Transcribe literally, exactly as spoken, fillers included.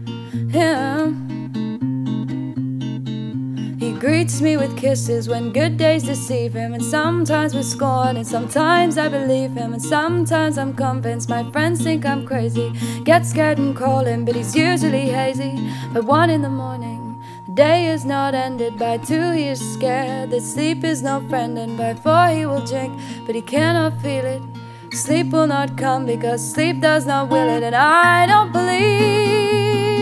him. He greets me with kisses when good days deceive him, and sometimes with scorn, and sometimes I believe him, and sometimes I'm convinced my friends think I'm crazy. Get scared and call him, but he's usually hazy. By one in the morning, the day is not ended. By two he is scared that sleep is no friend, and by four he will drink, but he cannot feel it. Sleep will not come because sleep does not will it, and I don't believe